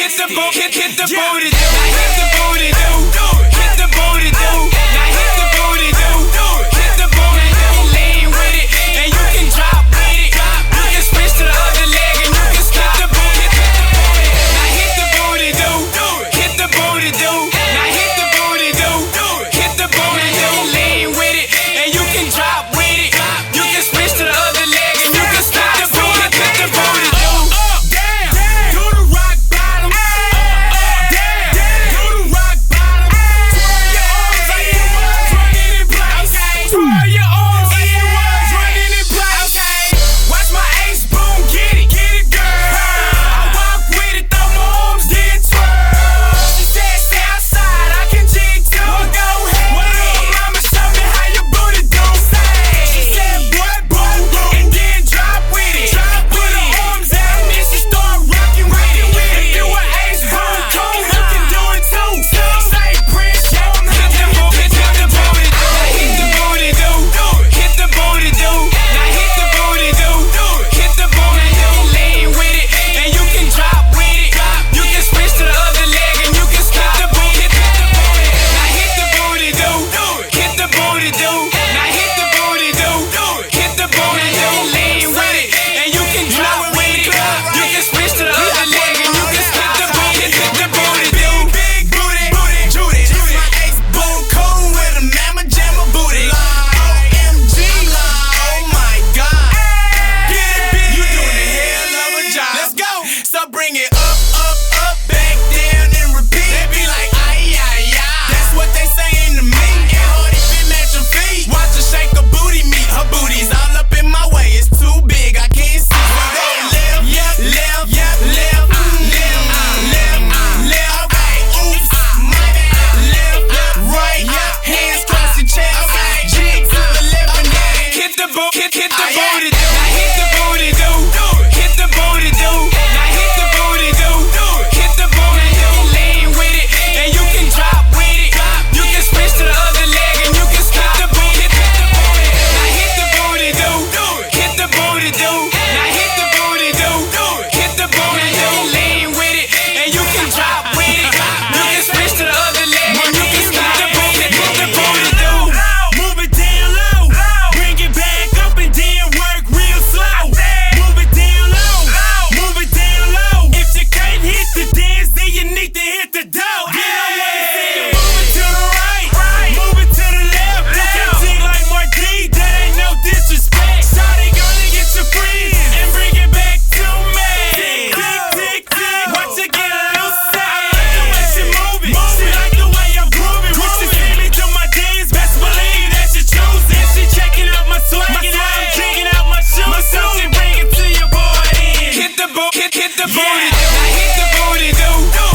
hit the booty, hit the booty, now hit the booty, hit the booty, now hit the booty, hit the booty, lean with it, and you can drop with it. You can switch to the other leg and you can skip the booty, now hit the booty, hit the booty, now hit the booty, hit the booty, lean with it, and you can drop with it. You can switch to the other leg and you can skip the booty, hit the booty, down to the rock bottom, down to the rock bottom. Twirl your arms like you was running in place. Twirl your arms like you was running in place. Watch my ace boom, get it, girl. I walk with it, throw my arms, then twirl. She said, stay outside, I can jig too. Well, go ahead, mama, show me how your booty do. She said, boy, and then drop with it. Put her arms out, and then she start rocking with it. If you an ace boom, cool, you can do it too. Say Prince, show me hit the booty, hit the booty, hit the booty, hit the booty, now hit the booty, hit the booty, lean with it, and you can drop with it. You can switch to the other leg and you can skip the booty, now hit the booty, hit the booty, now hit the booty, hit the booty, lean with it, and you can drop with it. You can switch to the other leg and you can skip the booty, hit the booty, big booty, Judy. My ace boom cool with a mamma jamma booty. OMG, oh my God. Get it big, you doing a hell of a job. Let's go. So bring it up, back down and repeat. They be like, ay. That's what they saying to me. And Hardy fit match your feet. Watch her shake her booty meat. Her booty's all up in my way. It's too big, I can't see. So go left. Okay, oops, my bad. Left, right, hands cross your chest. Jig to the left and then hit the booty, now hit the booty, hit the booty, now hit the booty, hit the booty, lean with it, and you can drop with it. You can switch to the other leg and you can skip the booty, now hit the booty, hit the booty, now hit the booty, hit the booty, lean with it, and you can drop with it. You can switch to the other leg and you can skip the booty, hit the booty, Move it down low, bring it back up and then work real slow. Move it down low. If you can't hit the dance, then you need to hit the dough. Then I wanna see you move it to the right, move it to the left. Look at T like Marty, that ain't no disrespect. Shawty gonna get your friends and bring it back to me. Tick, watch it get loose. I like the way she move it. She like the way I'm grooving. When she see me do my dance, best believe that she choosing. She checking out my swag and I'm checking out my shoes. So she bring it to your boy. hit the booty, now hit the booty,